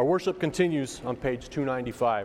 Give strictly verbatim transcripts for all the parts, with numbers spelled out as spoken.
Our worship continues on page two ninety-five.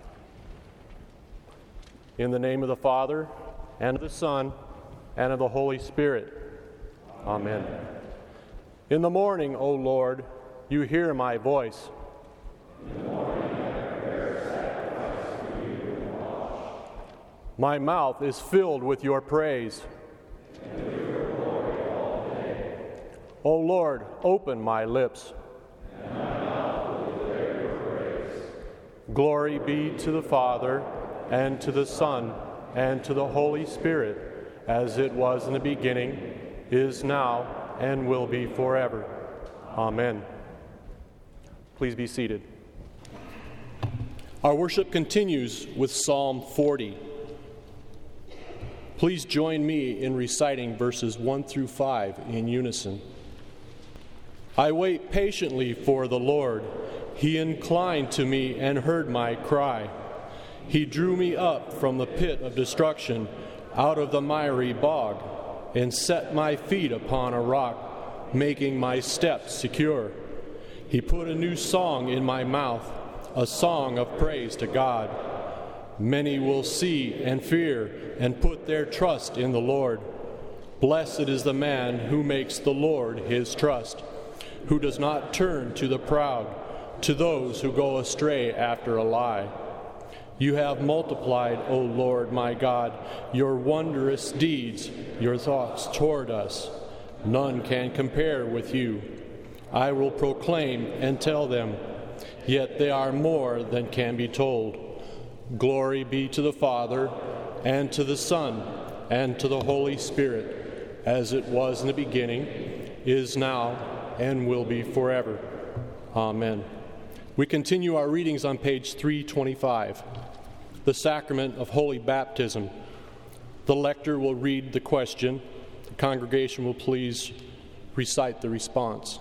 In the name of the Father, and of the Son, and of the Holy Spirit. Amen. In the morning, O Lord, you hear my voice. In the morning, I prepare sacrifice for you and wash. My mouth is filled with your praise. And with your glory all day. O Lord, open my lips. And my mouth will declare your praise. Glory be to the Father, and to the Son, and to the Holy Spirit, as it was in the beginning, is now, and will be forever. Amen. Please be seated. Our worship continues with Psalm forty. Please join me in reciting verses one through five in unison. I wait patiently for the Lord. He inclined to me and heard my cry. He drew me up from the pit of destruction, out of the miry bog, and set my feet upon a rock, making my steps secure. He put a new song in my mouth, a song of praise to God. Many will see and fear and put their trust in the Lord. Blessed is the man who makes the Lord his trust, who does not turn to the proud, to those who go astray after a lie. You have multiplied, O Lord my God, your wondrous deeds, your thoughts toward us. None can compare with you. I will proclaim and tell them, yet they are more than can be told. Glory be to the Father, and to the Son, and to the Holy Spirit, as it was in the beginning, is now, and will be forever. Amen. We continue our readings on page three twenty-five. The sacrament of holy baptism. The lector will read the question. The congregation will please recite the response.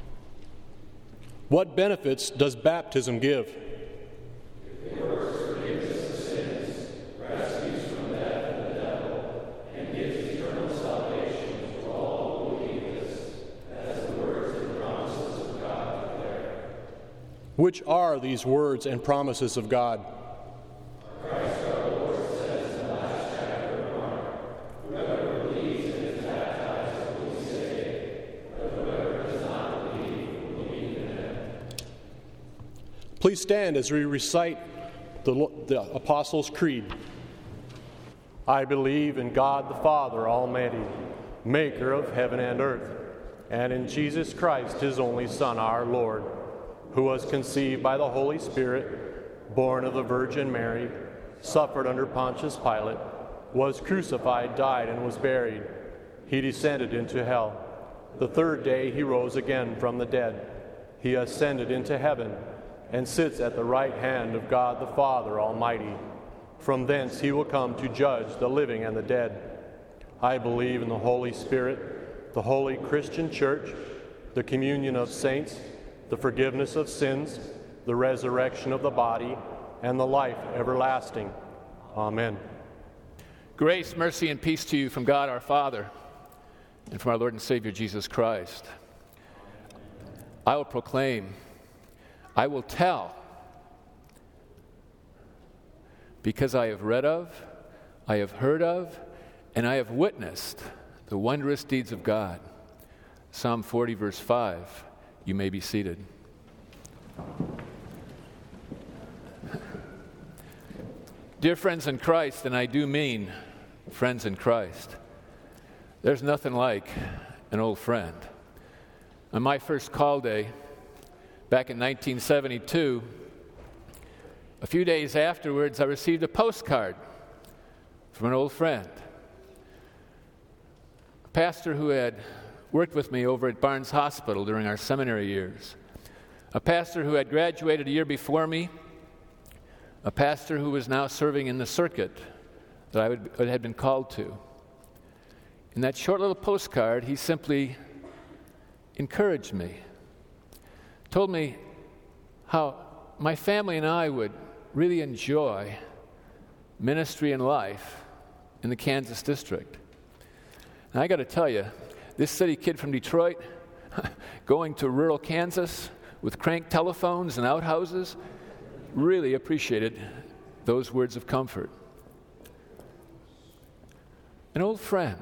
What benefits does baptism give? It works forgiveness of sins, rescues from death and the devil, and gives eternal salvation to all who believe this, as the words and promises of God declare. Which are these words and promises of God? Christ our Lord says in the last chapter of Mark, whoever believes and is baptized will be saved, but whoever does not believe will be condemned. Please stand as we recite the, the Apostles' Creed. I believe in God the Father Almighty, maker of heaven and earth, and in Jesus Christ, his only Son, our Lord, who was conceived by the Holy Spirit, born of the Virgin Mary, suffered under Pontius Pilate, was crucified, died, and was buried. He descended into hell. The third day he rose again from the dead. He ascended into heaven and sits at the right hand of God the Father Almighty. From thence he will come to judge the living and the dead. I believe in the Holy Spirit, the holy Christian Church, the communion of saints, the forgiveness of sins, the resurrection of the body, and the life everlasting. Amen. Grace, mercy, and peace to you from God our Father and from our Lord and Savior Jesus Christ. I will proclaim, I will tell, because I have read of, I have heard of, and I have witnessed the wondrous deeds of God. Psalm forty, verse five. You may be seated. Dear friends in Christ, and I do mean friends in Christ, there's nothing like an old friend. On my first call day, back in nineteen seventy-two, a few days afterwards, I received a postcard from an old friend, a pastor who had worked with me over at Barnes Hospital during our seminary years, a pastor who had graduated a year before me, a pastor who was now serving in the circuit that I would, had been called to. In that short little postcard, he simply encouraged me, told me how my family and I would really enjoy ministry and life in the Kansas district. And I got to tell you, this city kid from Detroit going to rural Kansas with crank telephones and outhouses. Really appreciated those words of comfort. An old friend.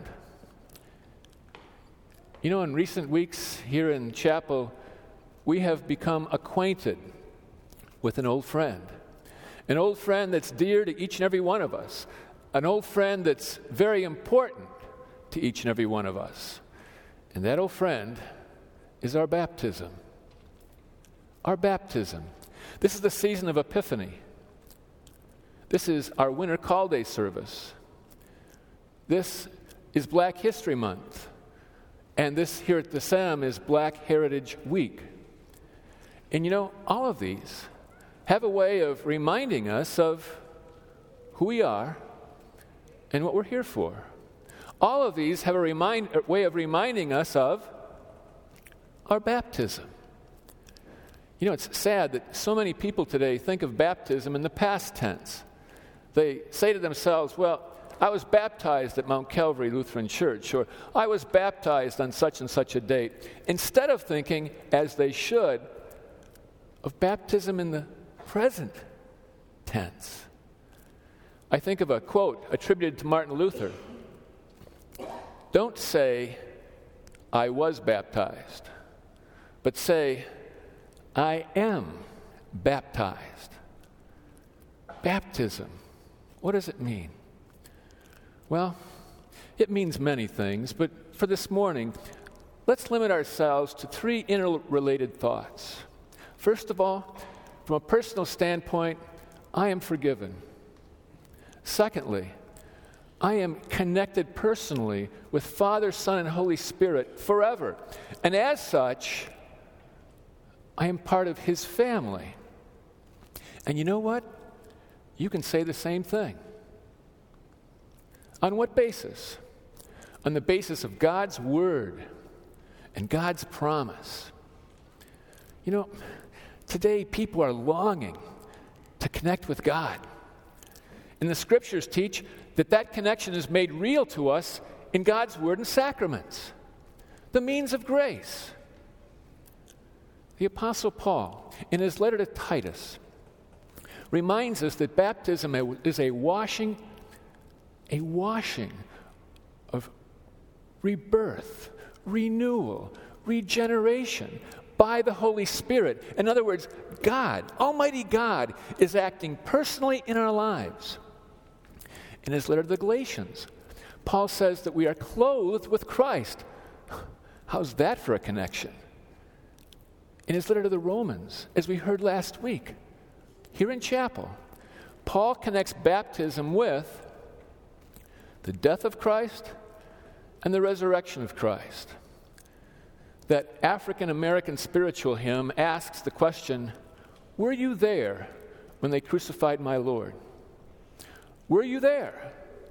You know, in recent weeks here in chapel, we have become acquainted with an old friend. An old friend that's dear to each and every one of us. An old friend that's very important to each and every one of us. And that old friend is our baptism. Our baptism. This is the season of Epiphany. This is our Winter Call Day service. This is Black History Month. And this here at the S A M is Black Heritage Week. And you know, all of these have a way of reminding us of who we are and what we're here for. All of these have a remind, a way of reminding us of our baptism. You know, it's sad that so many people today think of baptism in the past tense. They say to themselves, well, I was baptized at Mount Calvary Lutheran Church, or I was baptized on such and such a date, instead of thinking, as they should, of baptism in the present tense. I think of a quote attributed to Martin Luther. Don't say, I was baptized, but say, I am baptized. Baptism, what does it mean? Well, it means many things, but for this morning, let's limit ourselves to three interrelated thoughts. First of all, from a personal standpoint, I am forgiven. Secondly, I am connected personally with Father, Son, and Holy Spirit forever. And as such, I am part of His family. And you know what? You can say the same thing. On what basis? On the basis of God's Word and God's promise. You know, today people are longing to connect with God. And the Scriptures teach that that connection is made real to us in God's Word and sacraments, the means of grace. The Apostle Paul, in his letter to Titus, reminds us that baptism is a washing, a washing of rebirth, renewal, regeneration by the Holy Spirit. In other words, God, Almighty God, is acting personally in our lives. In his letter to the Galatians, Paul says that we are clothed with Christ. How's that for a connection? In his letter to the Romans, as we heard last week, here in chapel, Paul connects baptism with the death of Christ and the resurrection of Christ. That African American spiritual hymn asks the question, were you there when they crucified my Lord? Were you there?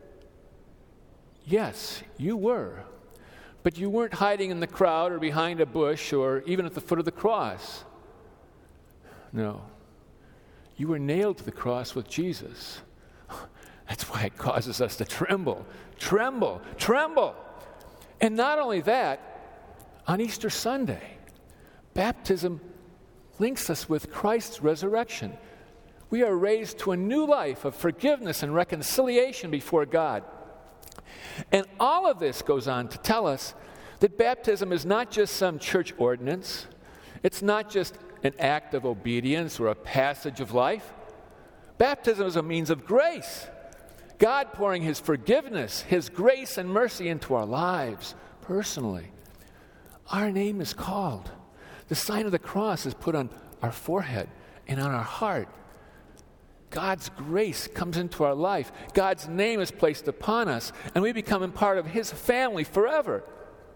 Yes, you were. But you weren't hiding in the crowd or behind a bush or even at the foot of the cross. No. You were nailed to the cross with Jesus. That's why it causes us to tremble, tremble, tremble. And not only that, on Easter Sunday, baptism links us with Christ's resurrection. We are raised to a new life of forgiveness and reconciliation before God. And all of this goes on to tell us that baptism is not just some church ordinance. It's not just an act of obedience or a passage of life. Baptism is a means of grace. God pouring His forgiveness, His grace and mercy into our lives personally. Our name is called. The sign of the cross is put on our forehead and on our heart. God's grace comes into our life. God's name is placed upon us, and we become a part of His family forever.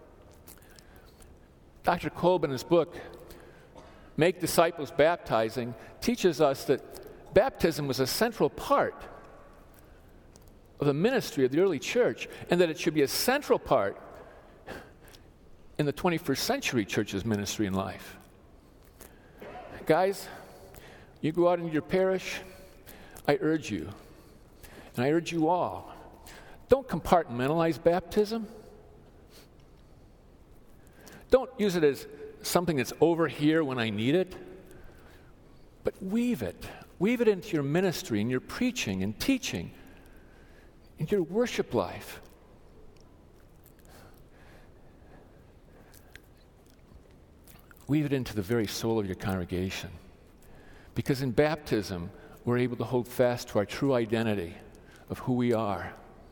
Doctor Kolb, in his book, Make Disciples Baptizing, teaches us that baptism was a central part of the ministry of the early church, and that it should be a central part in the twenty-first century church's ministry and life. Guys, you go out into your parish, I urge you, and I urge you all, don't compartmentalize baptism. Don't use it as something that's over here when I need it. but weave it. Weave it into your ministry, in your preaching and teaching, in your worship life. Weave it into the very soul of your congregation. Because in baptism, we're able to hold fast to our true identity of who we are.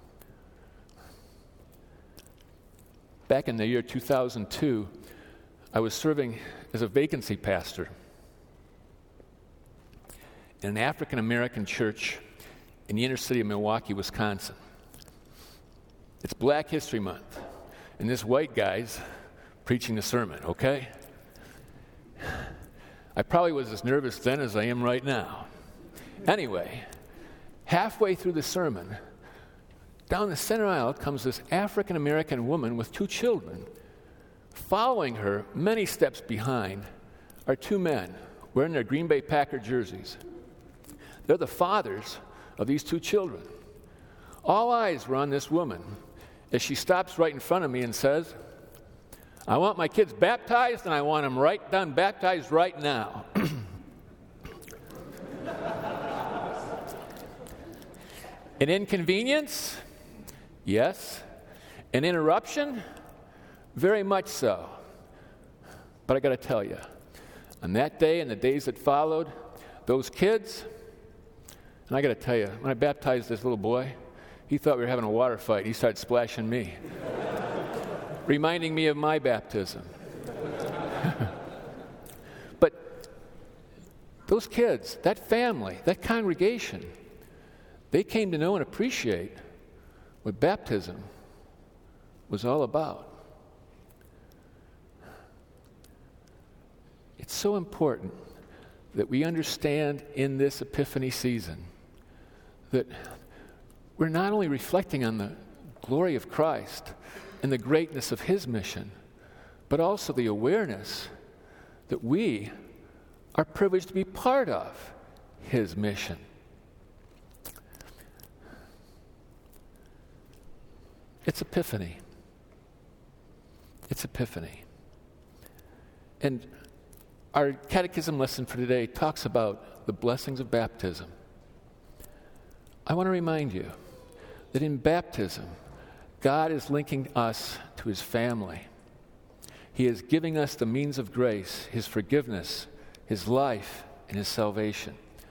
Back in the year two thousand two, I was serving as a vacancy pastor in an African American church in the inner city of Milwaukee, Wisconsin. It's Black History Month, and this white guy's preaching the sermon, okay? I probably was as nervous then as I am right now. Anyway, halfway through the sermon, down the center aisle comes this African American woman with two children. Following her, many steps behind, are two men wearing their Green Bay Packer jerseys. They're the fathers of these two children. All eyes were on this woman as she stops right in front of me and says, "I want my kids baptized, and I want them right done baptized right now." An inconvenience? Yes. An interruption? Very much so. But I got to tell you, on that day and the days that followed, those kids, and I got to tell you, when I baptized this little boy, he thought we were having a water fight. He started splashing me, reminding me of my baptism. But those kids, that family, that congregation, they came to know and appreciate what baptism was all about. It's so important that we understand in this Epiphany season that we're not only reflecting on the glory of Christ and the greatness of his mission, but also the awareness that we are privileged to be part of his mission. It's Epiphany. It's Epiphany. And our catechism lesson for today talks about the blessings of baptism. I want to remind you that in baptism, God is linking us to his family. He is giving us the means of grace, his forgiveness, his life, and his salvation.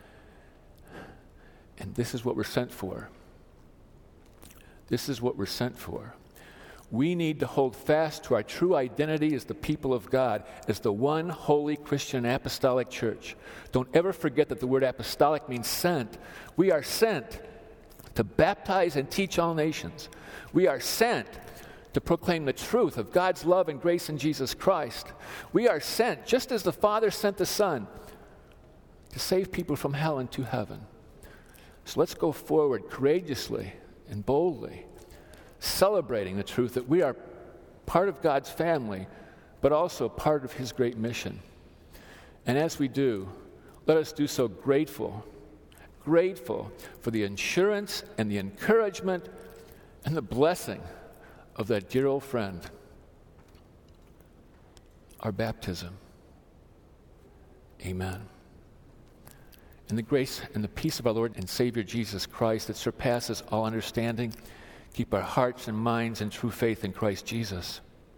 And this is what we're sent for. This is what we're sent for. We need to hold fast to our true identity as the people of God, as the one holy Christian apostolic church. Don't ever forget that the word apostolic means sent. We are sent to baptize and teach all nations. We are sent to proclaim the truth of God's love and grace in Jesus Christ. We are sent, just as the Father sent the Son, to save people from hell into heaven. So let's go forward courageously and boldly, celebrating the truth that we are part of God's family, but also part of his great mission. And as we do, let us do so grateful, grateful for the assurance and the encouragement and the blessing of that dear old friend, our baptism. Amen. And the grace and the peace of our Lord and Savior Jesus Christ that surpasses all understanding, keep our hearts and minds in true faith in Christ Jesus.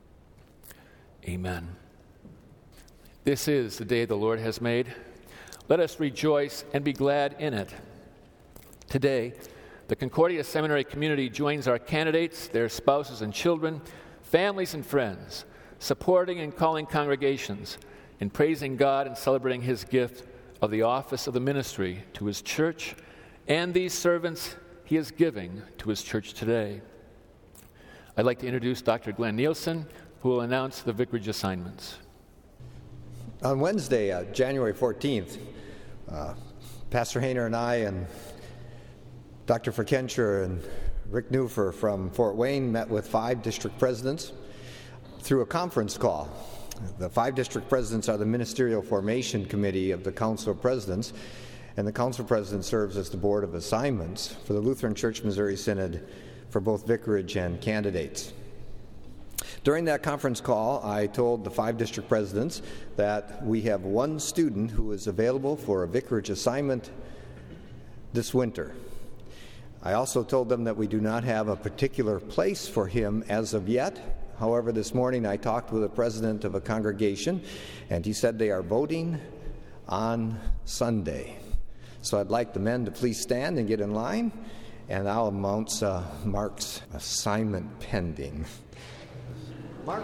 Amen. This is the day the Lord has made. Let us rejoice and be glad in it. Today, the Concordia Seminary community joins our candidates, their spouses and children, families and friends, supporting and calling congregations, in praising God and celebrating his gift of the office of the ministry to his church and these servants he is giving to his church today. I'd like to introduce Doctor Glenn Nielsen, who will announce the vicarage assignments. On Wednesday, uh, January fourteenth, uh, Pastor Hayner and I and Doctor Verkencher and Rick Neufer from Fort Wayne met with five district presidents through a conference call. The five district presidents are the Ministerial Formation Committee of the Council of Presidents, and the Council of Presidents serves as the Board of Assignments for the Lutheran Church Missouri Synod for both vicarage and candidates. During that conference call, I told the five district presidents that we have one student who is available for a vicarage assignment this winter. I also told them that we do not have a particular place for him as of yet. However, this morning I talked with the president of a congregation, and he said they are voting on Sunday. So I'd like the men to please stand and get in line, and I'll announce uh, Mark's assignment pending. Mark,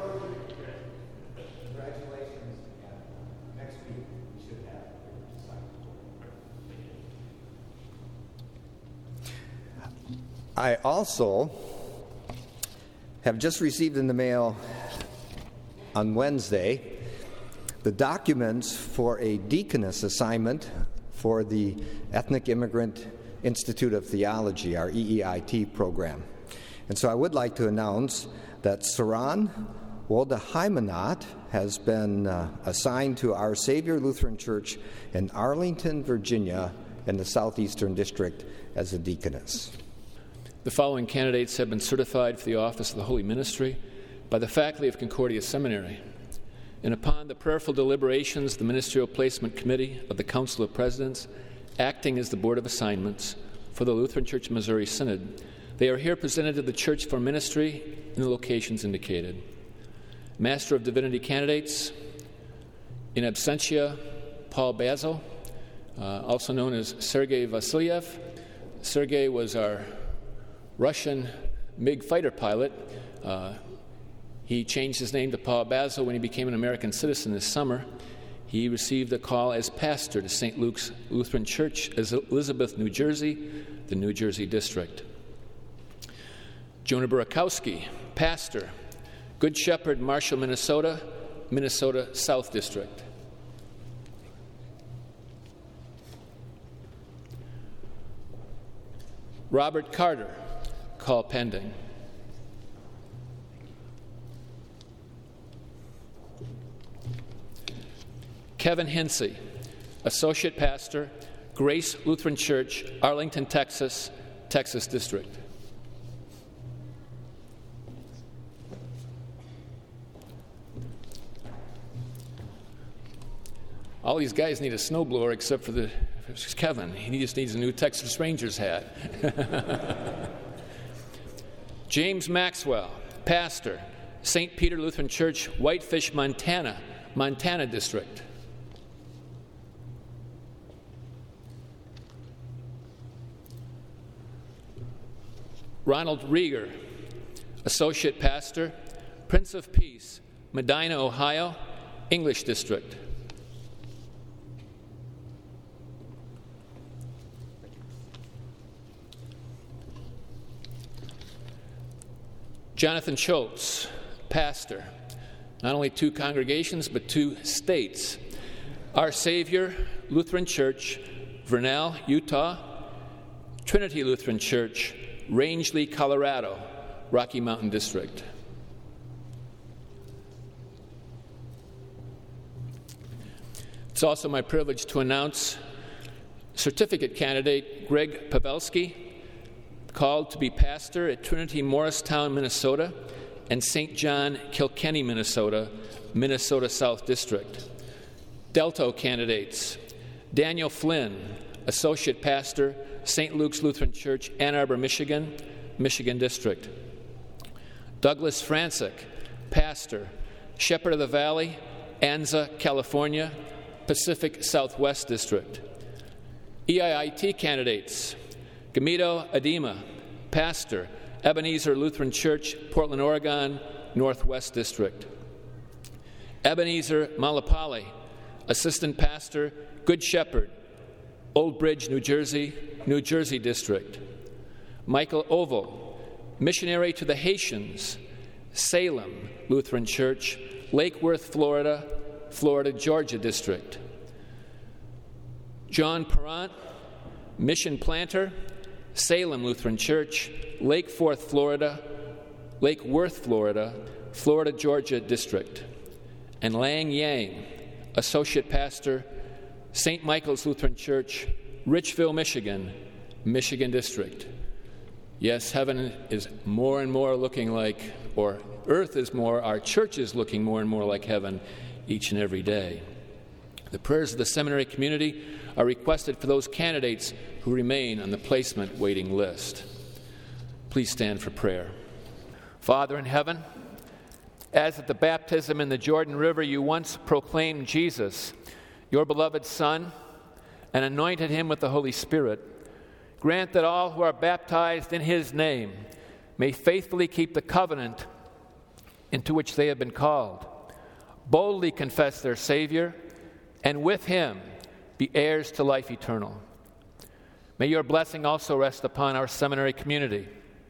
congratulations. And next week we should have your assignment. I also have just received in the mail on Wednesday the documents for a deaconess assignment for the Ethnic Immigrant Institute of Theology, our E E I T program. And so I would like to announce that Saran Woldahaimanot has been uh, assigned to Our Savior Lutheran Church in Arlington, Virginia, in the Southeastern District as a deaconess. The following candidates have been certified for the office of the Holy Ministry by the faculty of Concordia Seminary. And upon the prayerful deliberations, the Ministerial Placement Committee of the Council of Presidents, acting as the Board of Assignments for the Lutheran Church Missouri Synod, they are here presented to the Church for ministry in the locations indicated. Master of Divinity candidates, in absentia, Paul Basil, uh, also known as Sergei Vasilyev. Sergei was our Russian MiG fighter pilot. Uh, he changed his name to Paul Basil when he became an American citizen this summer. He received a call as pastor to Saint Luke's Lutheran Church, Elizabeth, New Jersey, the New Jersey District. Jonah Burakowski, pastor, Good Shepherd, Marshall, Minnesota, Minnesota South District. Robert Carter, call pending. Kevin Hinsey, associate pastor, Grace Lutheran Church, Arlington, Texas, Texas District. All these guys need a snowblower except for the Kevin. He just needs a new Texas Rangers hat. James Maxwell, pastor, Saint Peter Lutheran Church, Whitefish, Montana, Montana District. Ronald Rieger, associate pastor, Prince of Peace, Medina, Ohio, English District. Jonathan Schultz, pastor, not only two congregations, but two states. Our Savior Lutheran Church, Vernal, Utah, Trinity Lutheran Church, Rangeley, Colorado, Rocky Mountain District. It's also my privilege to announce certificate candidate Greg Pavelski, called to be pastor at Trinity Morristown, Minnesota, and Saint John Kilkenny, Minnesota, Minnesota South District. Delto candidates, Daniel Flynn, associate pastor, Saint Luke's Lutheran Church, Ann Arbor, Michigan, Michigan District. Douglas Francic, pastor, Shepherd of the Valley, Anza, California, Pacific Southwest District. E I I T candidates, Gamido Adema, pastor, Ebenezer Lutheran Church, Portland, Oregon, Northwest District. Ebenezer Malapalli, assistant pastor, Good Shepherd, Old Bridge, New Jersey, New Jersey District. Michael Oval, missionary to the Haitians, Salem Lutheran Church, Lake Worth, Florida, Florida, Georgia District. John Parent, mission planter, Salem Lutheran Church, Lake Forth, Florida, Lake Worth, Florida, Florida, Georgia District. And Lang Yang, associate pastor, Saint Michael's Lutheran Church, Richville, Michigan, Michigan District. Yes, heaven is more and more looking like or earth is more, our church is looking more and more like heaven each and every day. The prayers of the seminary community are requested for those candidates who remain on the placement waiting list. Please stand for prayer. Father in heaven, as at the baptism in the Jordan River you once proclaimed Jesus, your beloved Son, and anointed him with the Holy Spirit, grant that all who are baptized in his name may faithfully keep the covenant into which they have been called, boldly confess their Savior, and with him be heirs to life eternal. May your blessing also rest upon our seminary community.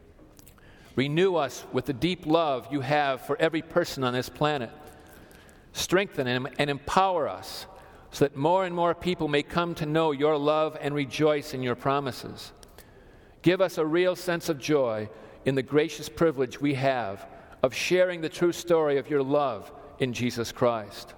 Renew us with the deep love you have for every person on this planet. Strengthen and empower us so that more and more people may come to know your love and rejoice in your promises. Give us a real sense of joy in the gracious privilege we have of sharing the true story of your love in Jesus Christ.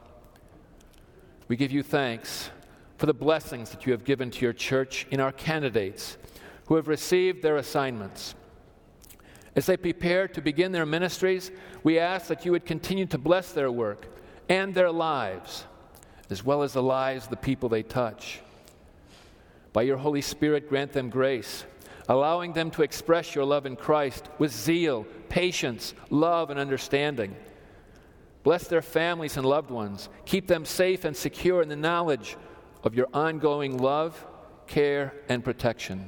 We give you thanks for the blessings that you have given to your church in our candidates who have received their assignments. As they prepare to begin their ministries, we ask that you would continue to bless their work and their lives, as well as the lives of the people they touch. By your Holy Spirit, grant them grace, allowing them to express your love in Christ with zeal, patience, love, and understanding. Bless their families and loved ones. Keep them safe and secure in the knowledge of your ongoing love, care, and protection.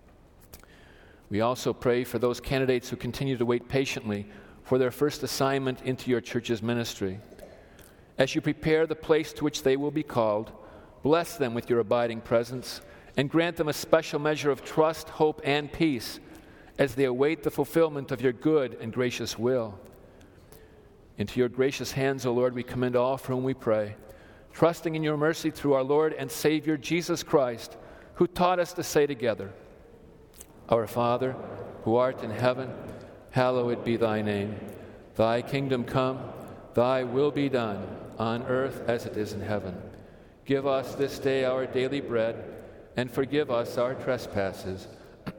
We also pray for those candidates who continue to wait patiently for their first assignment into your church's ministry. As you prepare the place to which they will be called, bless them with your abiding presence and grant them a special measure of trust, hope, and peace as they await the fulfillment of your good and gracious will. Into your gracious hands, O Lord, we commend all for whom we pray, trusting in your mercy through our Lord and Savior, Jesus Christ, who taught us to say together, Our Father, who art in heaven, hallowed be thy name. Thy kingdom come, thy will be done, on earth as it is in heaven. Give us this day our daily bread, and forgive us our trespasses,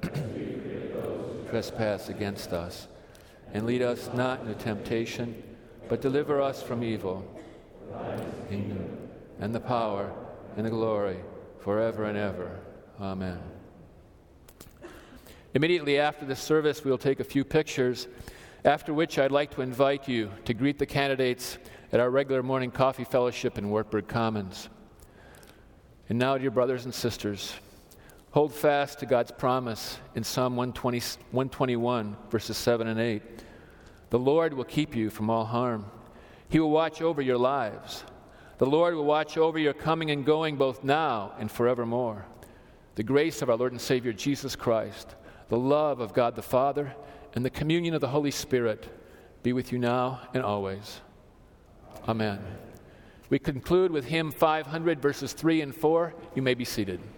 trespass against us. And lead us not into temptation, but deliver us from evil. The kingdom, and the power, and the glory, forever and ever. Amen. Immediately after this service, we will take a few pictures, after which I'd like to invite you to greet the candidates at our regular morning coffee fellowship in Wartburg Commons. And now, dear brothers and sisters, hold fast to God's promise in Psalm one twenty, one twenty-one, verses seven and eight. The Lord will keep you from all harm. He will watch over your lives. The Lord will watch over your coming and going both now and forevermore. The grace of our Lord and Savior Jesus Christ, the love of God the Father, and the communion of the Holy Spirit be with you now and always. Amen. We conclude with hymn five hundred, verses three and four. You may be seated.